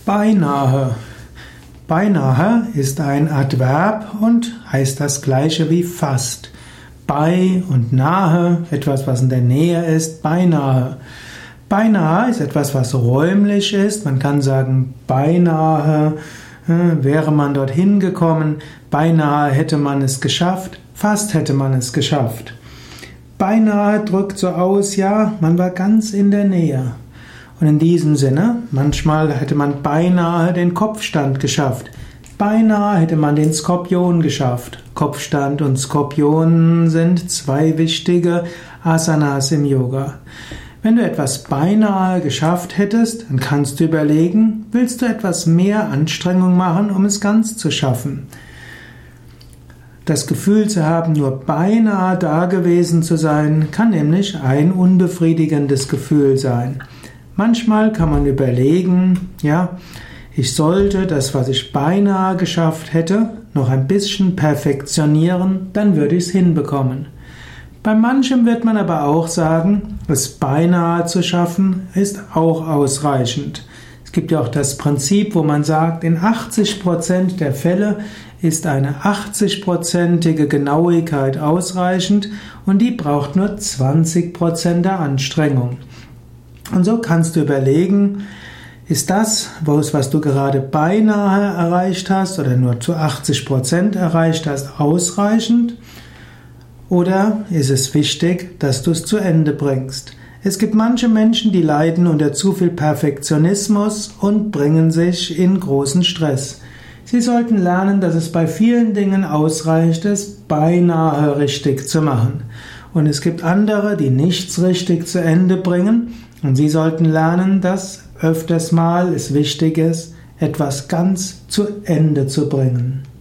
Beinahe. Beinahe ist ein Adverb und heißt das gleiche wie fast. Bei und nahe, etwas, was in der Nähe ist, beinahe. Beinahe ist etwas, was räumlich ist. Man kann sagen, beinahe wäre man dorthin gekommen, beinahe hätte man es geschafft, fast hätte man es geschafft. Beinahe drückt so aus, ja, man war ganz in der Nähe. Und in diesem Sinne, manchmal hätte man beinahe den Kopfstand geschafft. Beinahe hätte man den Skorpion geschafft. Kopfstand und Skorpion sind zwei wichtige Asanas im Yoga. Wenn du etwas beinahe geschafft hättest, dann kannst du überlegen, willst du etwas mehr Anstrengung machen, um es ganz zu schaffen? Das Gefühl zu haben, nur beinahe da gewesen zu sein, kann nämlich ein unbefriedigendes Gefühl sein. Manchmal kann man überlegen, ja, ich sollte das, was ich beinahe geschafft hätte, noch ein bisschen perfektionieren, dann würde ich es hinbekommen. Bei manchem wird man aber auch sagen, es beinahe zu schaffen, ist auch ausreichend. Es gibt ja auch das Prinzip, wo man sagt, in 80% der Fälle ist eine 80%ige Genauigkeit ausreichend und die braucht nur 20% der Anstrengung. Und so kannst du überlegen, ist das, was du gerade beinahe erreicht hast oder nur zu 80% erreicht hast, ausreichend? Oder ist es wichtig, dass du es zu Ende bringst? Es gibt manche Menschen, die leiden unter zu viel Perfektionismus und bringen sich in großen Stress. Sie sollten lernen, dass es bei vielen Dingen ausreicht, es beinahe richtig zu machen. Und es gibt andere, die nichts richtig zu Ende bringen. Und sie sollten lernen, dass öfters mal es wichtig ist, etwas ganz zu Ende zu bringen.